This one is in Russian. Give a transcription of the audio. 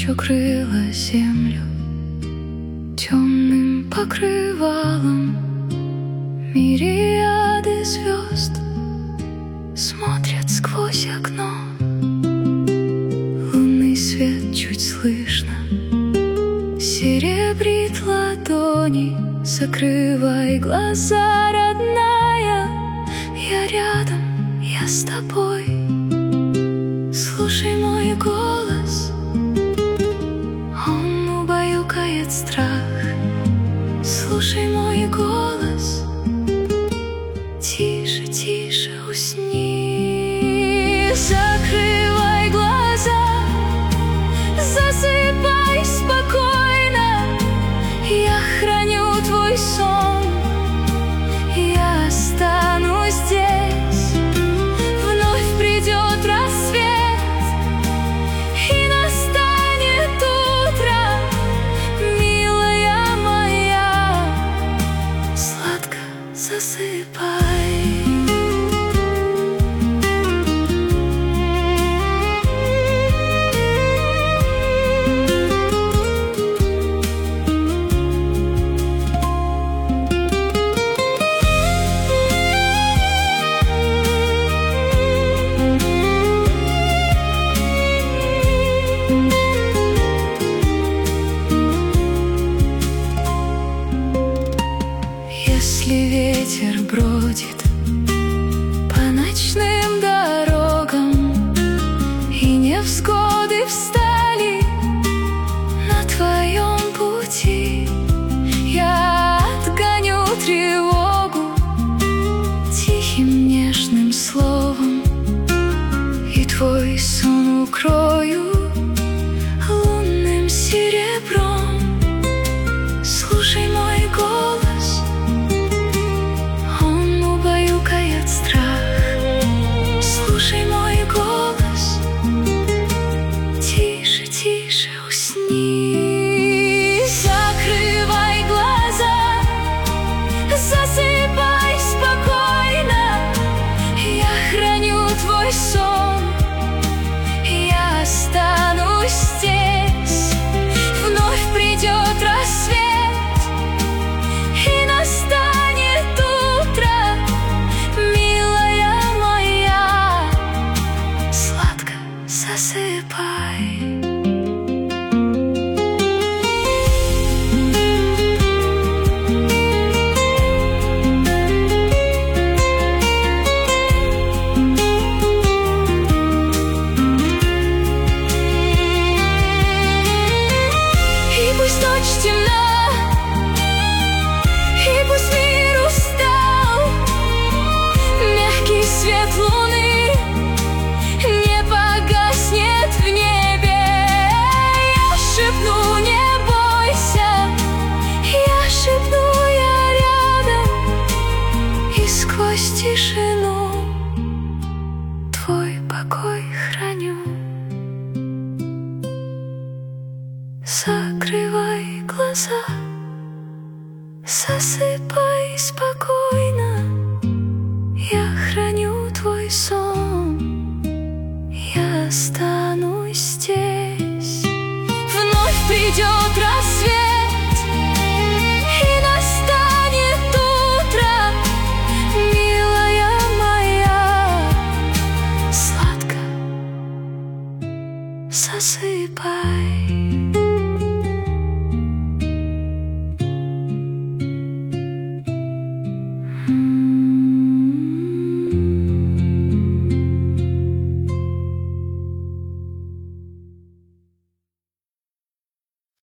ночь укрыла землю темным покрывалом. Мириады звезд смотрят сквозь окно. Лунный свет чуть слышно серебрит ладони. Закрывай глаза, родная, я рядом, я с тобой. Слушай мой голос, он убаюкает страх. Слушай мой голос, тише, тише усни. Закрывай глаза, засыпай спокойно. Я храню твой сон, я останусь здесь. Вновь придет рассвет, и настанет утро, милая моя. Сладко засыпай. Если ветер бродит по ночным дорогам, и невзгоды встали на твоем пути, я отгоню тревогу тихим нежным словом, и твой сон укрою лунным серебром. Слушай мой голос, он убаюкает страх. Слушай мой голос, тише, тише усни. Закрывай глаза, засыпай спокойно. Я храню твой сон, я останусь здесь. Вновь придет рассвет, и настанет утро, милая моя. Сладко засыпай. Пусть ночь темна, и пусть мир устал, мягкий свет луны не погаснет в небе. Я шепну, не бойся, я шепну, я рядом, и сквозь тишину твой покой храню. Закрывай глаза, засыпай спокойно. Я храню твой сон.